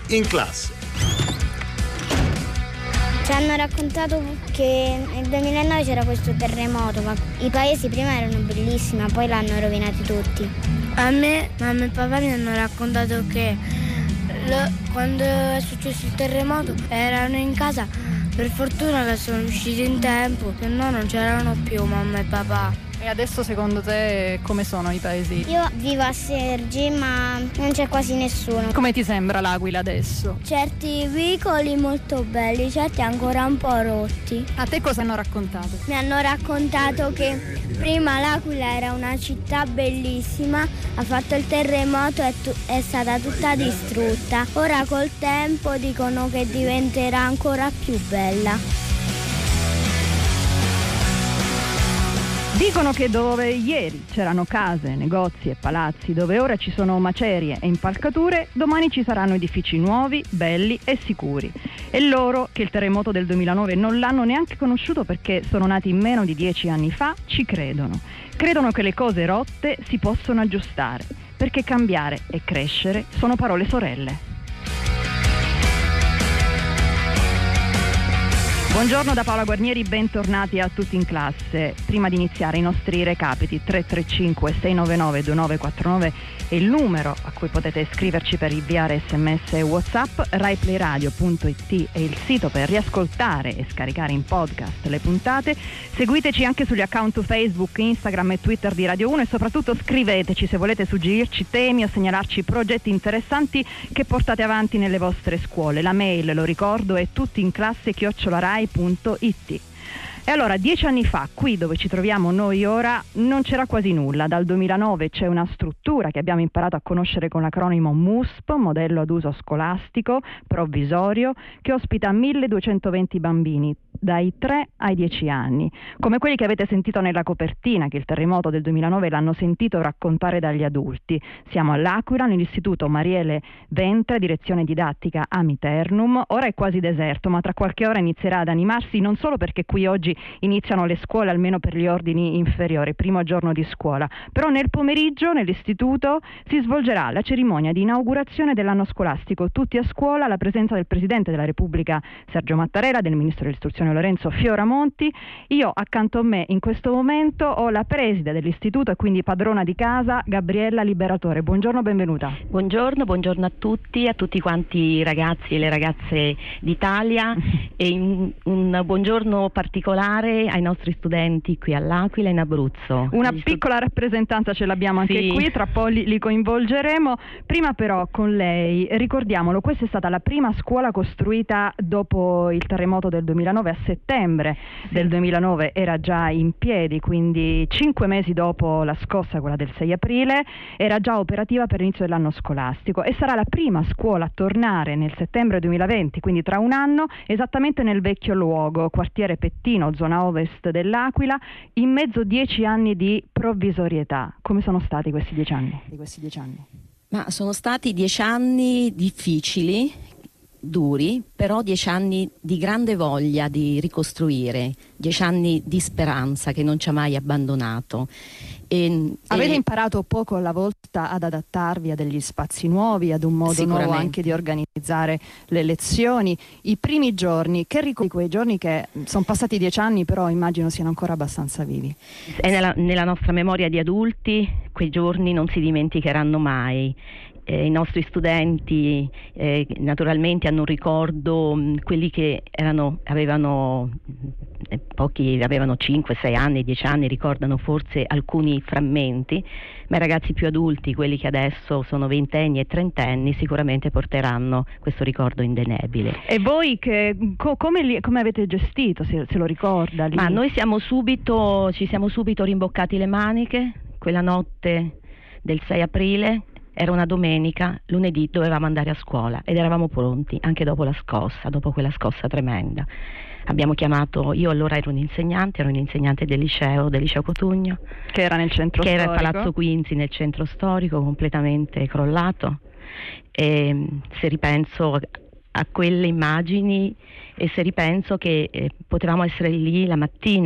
in classe. Ci hanno raccontato che nel 2009 c'era questo terremoto, ma i paesi prima erano bellissimi, ma poi l'hanno rovinati tutti. A me, mamma e papà mi hanno raccontato che quando è successo il terremoto erano in casa, per fortuna che sono usciti in tempo, se no non c'erano più mamma e papà. E adesso secondo te come sono i paesi? Io vivo a Sergi, ma non c'è quasi nessuno. Come ti sembra l'Aquila adesso? Certi vicoli molto belli, certi ancora un po' rotti. A te cosa hanno raccontato? Mi hanno raccontato che prima l'Aquila era una città bellissima, ha fatto il terremoto e è stata tutta distrutta. Ora col tempo dicono che diventerà ancora più bella. Dicono che dove ieri c'erano case, negozi e palazzi, dove ora ci sono macerie e impalcature, domani ci saranno edifici nuovi, belli e sicuri. E loro, che il terremoto del 2009 non l'hanno neanche conosciuto perché sono nati meno di 10 anni fa, ci credono. Credono che le cose rotte si possono aggiustare, perché cambiare e crescere sono parole sorelle. Buongiorno da Paola Guarnieri, bentornati a tutti in classe. Prima di iniziare i nostri recapiti, 335 699 2949 è il numero a cui potete scriverci per inviare sms e whatsapp. raiplayradio.it è il sito per riascoltare e scaricare in podcast le puntate. Seguiteci anche sugli account Facebook, Instagram e Twitter di Radio 1 e soprattutto scriveteci se volete suggerirci temi o segnalarci progetti interessanti che portate avanti nelle vostre scuole. La mail, lo ricordo, è tuttiinclasse@rai.it. E allora, 10 anni fa, qui dove ci troviamo noi ora, non c'era quasi nulla. Dal 2009 c'è una struttura che abbiamo imparato a conoscere con l'acronimo MUSP, modello ad uso scolastico provvisorio, che ospita 1220 bambini dai 3 ai 10 anni, come quelli che avete sentito nella copertina, che il terremoto del 2009 l'hanno sentito raccontare dagli adulti. Siamo all'Aquila, nell'istituto Mariele Ventre, direzione didattica Amiternum. Ora è quasi deserto, ma tra qualche ora inizierà ad animarsi, non solo perché qui oggi iniziano le scuole, almeno per gli ordini inferiori, primo giorno di scuola, però nel pomeriggio nell'istituto si svolgerà la cerimonia di inaugurazione dell'anno scolastico. Tutti a scuola, alla presenza del Presidente della Repubblica Sergio Mattarella, del Ministro dell'Istruzione Lorenzo Fioramonti. Io accanto a me in questo momento ho la preside dell'istituto e quindi padrona di casa, Gabriella Liberatore. Buongiorno, benvenuta. Buongiorno a tutti quanti i ragazzi e le ragazze d'Italia e un buongiorno particolare ai nostri studenti qui all'Aquila e in Abruzzo. Una piccola rappresentanza ce l'abbiamo anche qui, tra poi li coinvolgeremo. Prima però con lei, ricordiamolo, questa è stata la prima scuola costruita dopo il terremoto del 2009, a settembre del 2009 era già in piedi, quindi 5 mesi dopo la scossa, quella del 6 aprile, era già operativa per l'inizio dell'anno scolastico e sarà la prima scuola a tornare nel settembre 2020, quindi tra un anno, esattamente nel vecchio luogo, quartiere Pettino, zona ovest dell'Aquila, in mezzo 10 anni di provvisorietà. Come sono stati questi 10 anni? Ma sono stati 10 anni difficili, duri, però 10 anni di grande voglia di ricostruire, 10 anni di speranza che non ci ha mai abbandonato. Avete imparato poco alla volta ad adattarvi a degli spazi nuovi, ad un modo nuovo anche di organizzare le lezioni. I primi giorni, che ricordi quei giorni che sono passati 10 anni, però immagino siano ancora abbastanza vivi? Nella nostra memoria di adulti quei giorni non si dimenticheranno mai. I nostri studenti naturalmente hanno un ricordo, quelli che pochi avevano 5, 6 anni, 10 anni, ricordano forse alcuni frammenti, ma i ragazzi più adulti, quelli che adesso sono ventenni e trentenni, sicuramente porteranno questo ricordo indelebile. E voi come avete gestito, se lo ricorda? Lì? Ma noi ci siamo subito rimboccati le maniche quella notte del 6 aprile. Era una domenica, lunedì dovevamo andare a scuola ed eravamo pronti anche dopo quella scossa tremenda. Abbiamo chiamato, io allora ero un'insegnante del liceo Cotugno, che era nel centro storico, che era il Palazzo Quinzi nel centro storico, completamente crollato. E se ripenso a quelle immagini e se ripenso che potevamo essere lì la mattina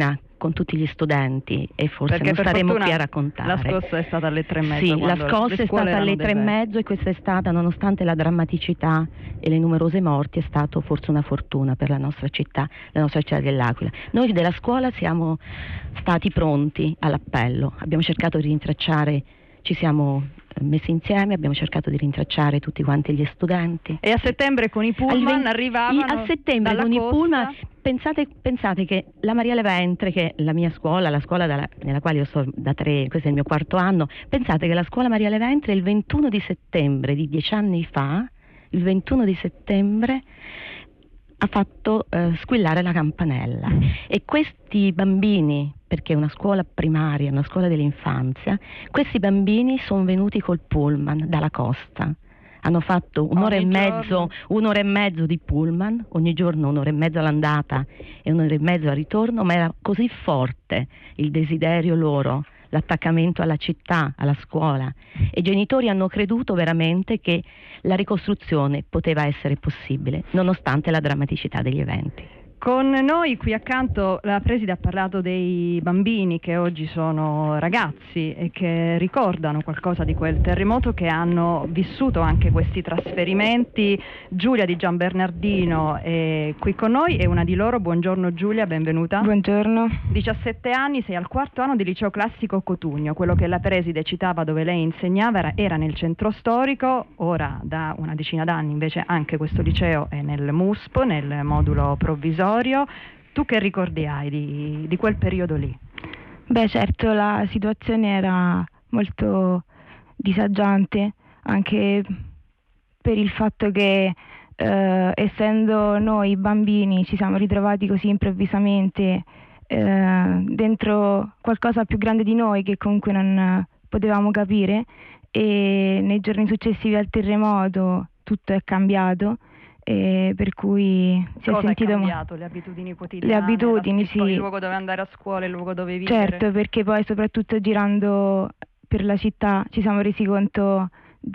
con tutti gli studenti e forse Perché non per staremo fortuna qui a raccontare. La scossa è stata alle 3:30. Sì, la quando scossa le è scuole stata alle erano 3:30 e questa è stata, nonostante la drammaticità e le numerose morti, è stato forse una fortuna per la nostra città dell'Aquila. Noi della scuola siamo stati pronti all'appello, abbiamo cercato di rintracciare, ci siamo messi insieme, abbiamo cercato di rintracciare tutti quanti gli studenti. E a settembre con i pullman arrivavano a settembre dalla con i costa. pullman. Pensate che la Maria Leventre, che è la mia scuola, la scuola nella quale io sto da 3, questo è il mio 4º anno, pensate che la scuola Maria Leventre il 21 di settembre di 10 anni fa, il 21 di settembre, ha fatto squillare la campanella, e questi bambini, perché è una scuola primaria, una scuola dell'infanzia, questi bambini sono venuti col pullman dalla costa. Hanno fatto un'ora e mezzo di pullman, ogni giorno un'ora e mezzo all'andata e un'ora e mezzo al ritorno, ma era così forte il desiderio loro, l'attaccamento alla città, alla scuola, e i genitori hanno creduto veramente che la ricostruzione poteva essere possibile, nonostante la drammaticità degli eventi. Con noi qui accanto la preside ha parlato dei bambini che oggi sono ragazzi e che ricordano qualcosa di quel terremoto, che hanno vissuto anche questi trasferimenti. Giulia di Gianbernardino è qui con noi, è una di loro. Buongiorno Giulia, benvenuta. Buongiorno. 17 anni, sei al 4º anno di liceo classico Cotugno. Quello che la preside citava, dove lei insegnava, era nel centro storico. Ora da una decina d'anni invece anche questo liceo è nel MUSP, nel modulo provvisorio. Tu che ricordi hai di quel periodo lì? Beh, certo, la situazione era molto disagiante, anche per il fatto che essendo noi bambini ci siamo ritrovati così improvvisamente dentro qualcosa più grande di noi che comunque non potevamo capire, e nei giorni successivi al terremoto tutto è cambiato. Per cui si è sentito è cambiato? Le abitudini quotidiane? Le abitudini, sì. Il luogo dove andare a scuola, il luogo dove vivere? Certo, perché poi soprattutto girando per la città ci siamo resi conto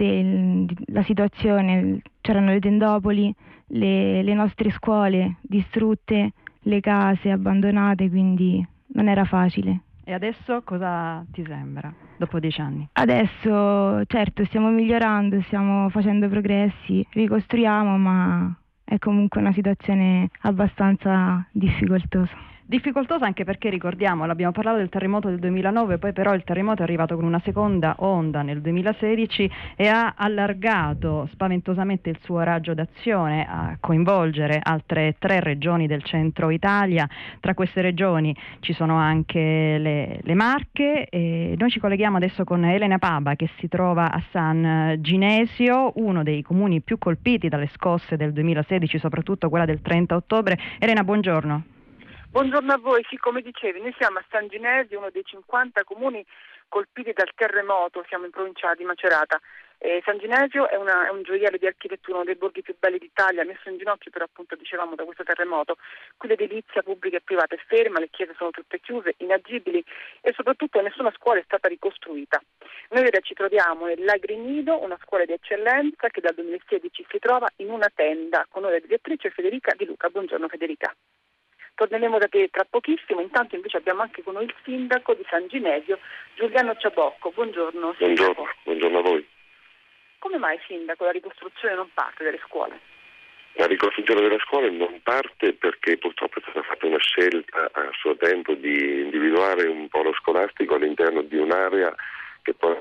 della situazione. C'erano le tendopoli, le nostre scuole distrutte, le case abbandonate, quindi non era facile. E adesso cosa ti sembra, dopo 10 anni? Adesso, certo, stiamo migliorando, stiamo facendo progressi, ricostruiamo, ma è comunque una situazione abbastanza difficoltosa. Difficoltosa anche perché, ricordiamo, l'abbiamo parlato del terremoto del 2009, poi però il terremoto è arrivato con una seconda onda nel 2016 e ha allargato spaventosamente il suo raggio d'azione a coinvolgere altre 3 regioni del centro Italia. Tra queste regioni ci sono anche le Marche, e noi ci colleghiamo adesso con Elena Paba, che si trova a San Ginesio, uno dei comuni più colpiti dalle scosse del 2016, soprattutto quella del 30 ottobre. Elena, buongiorno. Buongiorno a voi, sì, come dicevi, noi siamo a San Ginesio, uno dei 50 comuni colpiti dal terremoto, siamo in provincia di Macerata. San Ginesio è un gioiello di architettura, uno dei borghi più belli d'Italia, messo in ginocchio però appunto dicevamo da questo terremoto. Qui l'edilizia pubblica e privata è ferma, le chiese sono tutte chiuse, inagibili, e soprattutto nessuna scuola è stata ricostruita. Noi ora ci troviamo nell'Agrinido, una scuola di eccellenza che dal 2016 si trova in una tenda con noi la direttrice Federica Di Luca. Buongiorno Federica. Torneremo da te tra pochissimo, intanto invece abbiamo anche con noi il sindaco di San Ginesio, Giuliano Ciabocco. Buongiorno sindaco. Buongiorno a voi. Come mai, sindaco, la ricostruzione non parte dalle scuole? La ricostruzione delle scuole non parte perché purtroppo è stata fatta una scelta a suo tempo di individuare un polo scolastico all'interno di un'area che poi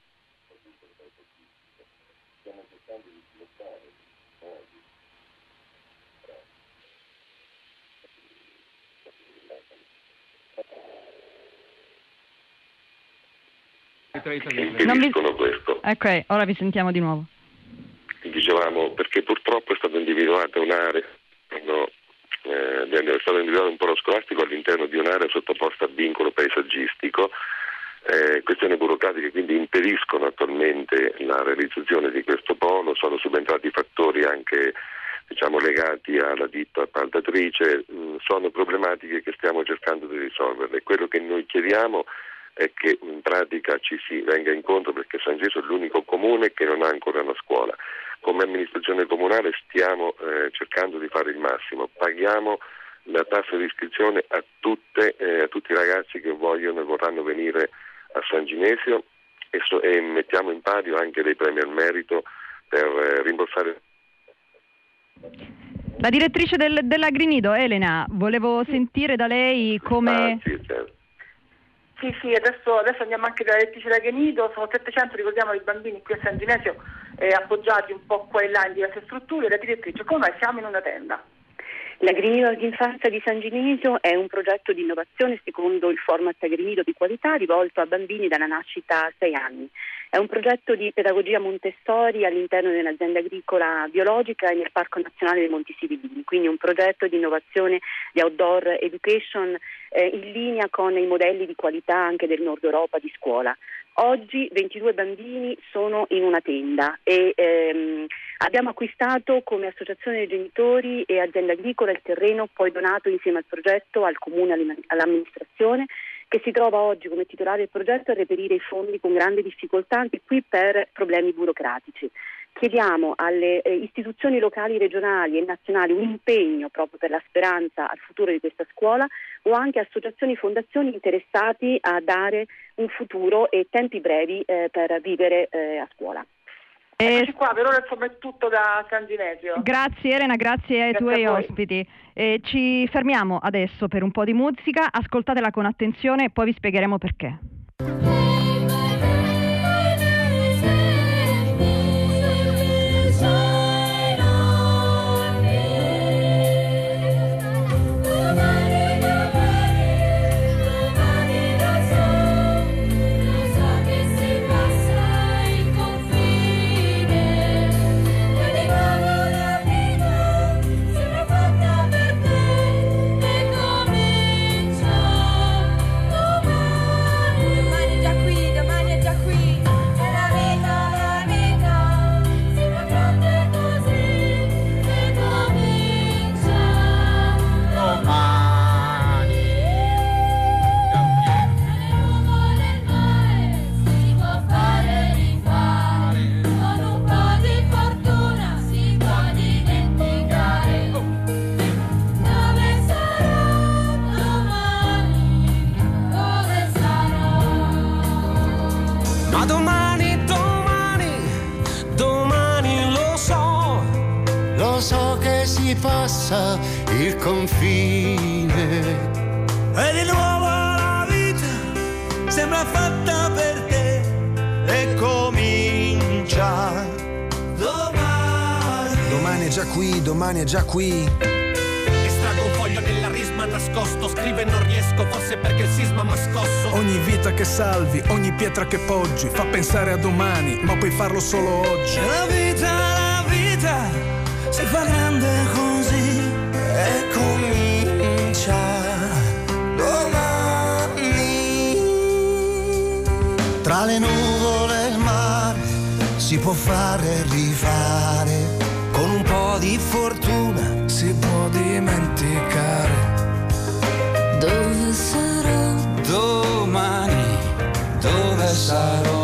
impediscono questo. Ok, ora vi sentiamo di nuovo. Dicevamo perché purtroppo è stata individuata un'area, è stato individuato un polo scolastico all'interno di un'area sottoposta a vincolo paesaggistico. Questioni burocratiche quindi impediscono attualmente la realizzazione di questo polo. Sono subentrati fattori anche legati alla ditta appaltatrice. Sono problematiche che stiamo cercando di risolvere. Quello che noi chiediamo è che in pratica ci si venga incontro, perché San Gesù è l'unico comune che non ha ancora una scuola. Come amministrazione comunale stiamo cercando di fare il massimo, paghiamo la tassa di iscrizione a tutti i ragazzi che vogliono e vorranno venire a San Ginesio e mettiamo in palio anche dei premi al merito per rimborsare. La direttrice dell'Agrinido, Elena, volevo sentire da lei come... Sì, certo. Sì, adesso andiamo anche dalla direttrice dell'Agrinido, sono 700, ricordiamo, i bambini qui a San Ginesio appoggiati un po' qua e là in diverse strutture. La direttrice, come mai siamo in una tenda? L'Agrinido d'infanzia di San Ginesio è un progetto di innovazione secondo il format Agrinido di qualità rivolto a bambini dalla nascita a 6 anni. È un progetto di pedagogia Montessori all'interno dell'azienda agricola biologica e nel Parco Nazionale dei Monti Sibilini, quindi un progetto di innovazione di outdoor education in linea con i modelli di qualità anche del Nord Europa di scuola. Oggi 22 bambini sono in una tenda e abbiamo acquistato come associazione dei genitori e azienda agricola il terreno poi donato insieme al progetto al comune, all'amministrazione, che si trova oggi come titolare del progetto a reperire i fondi con grande difficoltà anche qui per problemi burocratici. Chiediamo alle istituzioni locali, regionali e nazionali un impegno proprio per la speranza al futuro di questa scuola o anche associazioni e fondazioni interessati a dare un futuro e tempi brevi per vivere a scuola. Eccoci qua, per ora insomma è tutto da San Ginesio. Grazie Elena, grazie ai tuoi ospiti. Ci fermiamo adesso per un po' di musica, ascoltatela con attenzione e poi vi spiegheremo perché. Passa il confine e di nuovo la vita sembra fatta per te e comincia domani è già qui, domani è già qui. Estraggo un foglio nella risma nascosto, scrive non riesco, forse perché il sisma m'ha scosso. Ogni vita che salvi, ogni pietra che poggi fa pensare a domani, ma puoi farlo solo oggi. La vita si fa grande così e comincia domani. Tra le nuvole e il mare si può fare e rifare, con un po' di fortuna si può dimenticare. Dove sarò domani? Dove sarò?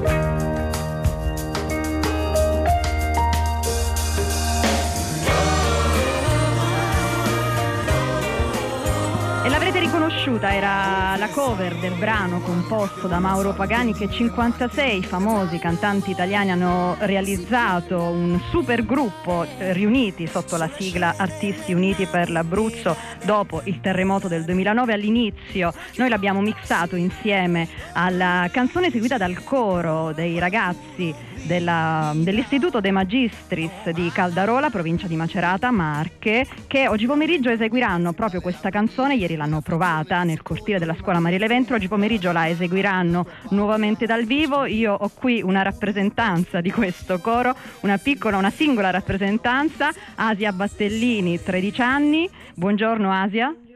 Riconosciuta era la cover del brano composto da Mauro Pagani, che 56 famosi cantanti italiani hanno realizzato un super gruppo riuniti sotto la sigla Artisti Uniti per l'Abruzzo dopo il terremoto del 2009. All'inizio noi l'abbiamo mixato insieme alla canzone seguita dal coro dei ragazzi dell'Istituto De Magistris di Caldarola, provincia di Macerata, Marche, che oggi pomeriggio eseguiranno proprio questa canzone. Ieri l'hanno provata nel cortile della scuola Mariele Ventro, oggi pomeriggio la eseguiranno nuovamente dal vivo. Io ho qui una rappresentanza di questo coro, una singola rappresentanza, Asia Battellini, 13 anni. Buongiorno Asia.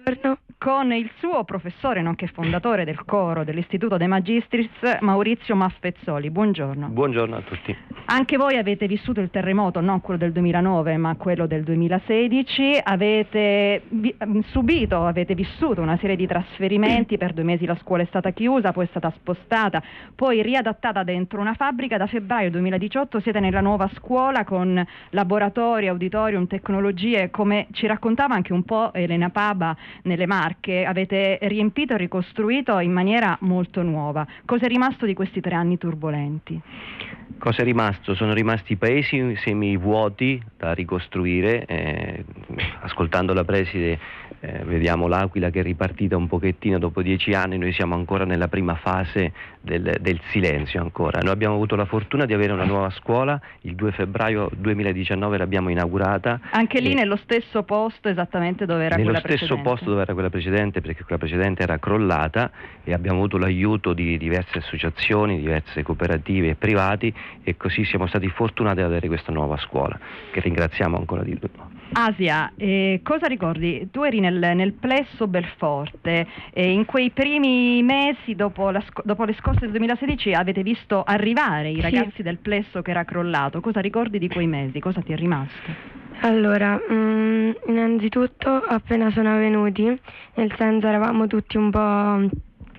con il suo professore, nonché fondatore del coro dell'Istituto De Magistris, Maurizio Maffezzoli. Buongiorno. Buongiorno a tutti. Anche voi avete vissuto il terremoto, non quello del 2009, ma quello del 2016. Avete vissuto una serie di trasferimenti. Per 2 mesi la scuola è stata chiusa, poi è stata spostata, poi riadattata dentro una fabbrica. Da febbraio 2018 siete nella nuova scuola con laboratori, auditorium, tecnologie, come ci raccontava anche un po' Elena Paba nelle Marche. Avete riempito e ricostruito in maniera molto nuova. Cosa è rimasto di questi 3 anni turbolenti? Cosa è rimasto? Sono rimasti paesi semivuoti da ricostruire. Ascoltando la preside vediamo l'Aquila che è ripartita un pochettino dopo 10 anni. Noi siamo ancora nella prima fase del silenzio ancora. Noi abbiamo avuto la fortuna di avere una nuova scuola, il 2 febbraio 2019 l'abbiamo inaugurata. Anche lì nello stesso posto esattamente dove era quella precedente? Nello stesso posto dove era quella precedente, perché quella precedente era crollata, e abbiamo avuto l'aiuto di diverse associazioni, diverse cooperative e privati, e così siamo stati fortunati ad avere questa nuova scuola, che ringraziamo ancora di più. Asia, cosa ricordi? Tu eri nel plesso Belforte, in quei primi mesi dopo le scosse del 2016 avete visto arrivare i ragazzi del plesso che era crollato. Cosa ricordi di quei mesi? Cosa ti è rimasto? Allora, innanzitutto appena sono venuti, nel senso eravamo tutti un po'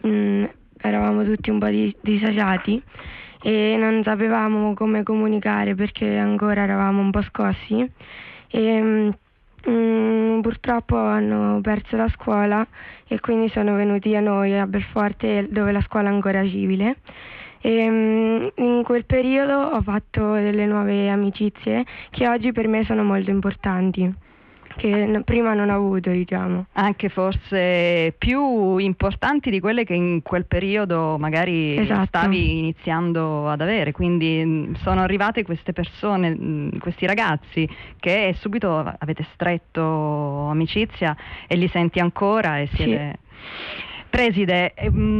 disagiati e non sapevamo come comunicare perché ancora eravamo un po' scossi. E purtroppo hanno perso la scuola e quindi sono venuti a noi a Belforte, dove la scuola è ancora civile, e in quel periodo ho fatto delle nuove amicizie che oggi per me sono molto importanti, che prima non ho avuto, diciamo. Anche forse più importanti di quelle che in quel periodo magari stavi iniziando ad avere. Quindi sono arrivate queste persone, questi ragazzi che subito avete stretto amicizia e li senti ancora e siete... Preside,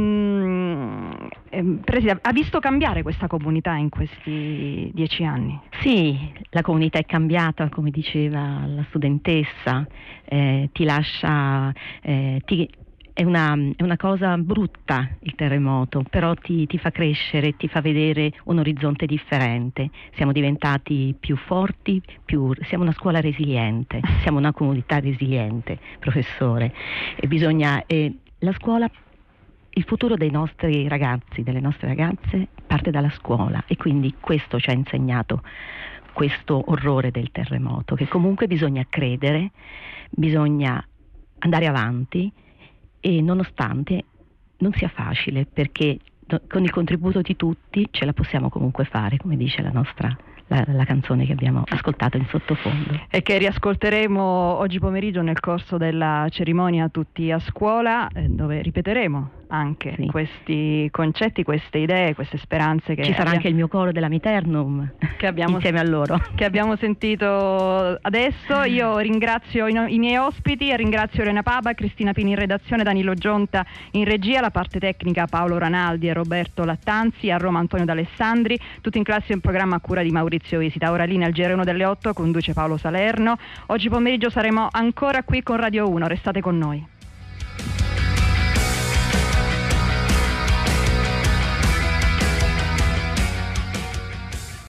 ha visto cambiare questa comunità in questi 10 anni? Sì, la comunità è cambiata, come diceva la studentessa, ti lascia, è una cosa brutta il terremoto, però ti fa crescere, ti fa vedere un orizzonte differente. Siamo diventati più forti, siamo una scuola resiliente, siamo una comunità resiliente, professore, e bisogna... La scuola, il futuro dei nostri ragazzi, delle nostre ragazze parte dalla scuola, e quindi questo ci ha insegnato questo orrore del terremoto, che comunque bisogna credere, bisogna andare avanti, e nonostante non sia facile, perché con il contributo di tutti ce la possiamo comunque fare, come dice la canzone che abbiamo ascoltato in sottofondo e che riascolteremo oggi pomeriggio nel corso della cerimonia Tutti a Scuola, dove ripeteremo anche questi concetti, queste idee, queste speranze che ci sarà anche il mio coro della Miternum che abbiamo insieme a loro, che abbiamo sentito adesso. Io ringrazio i miei ospiti e ringrazio Elena Paba, Cristina Pini in redazione, Danilo Gionta in regia, la parte tecnica Paolo Ranaldi e Roberto Lattanzi, a Roma Antonio D'Alessandri. Tutti in classe è un programma a cura di Maurizio Visita. Ora linea al GR1 delle 8 conduce Paolo Salerno. Oggi pomeriggio saremo ancora qui con Radio 1, restate con noi.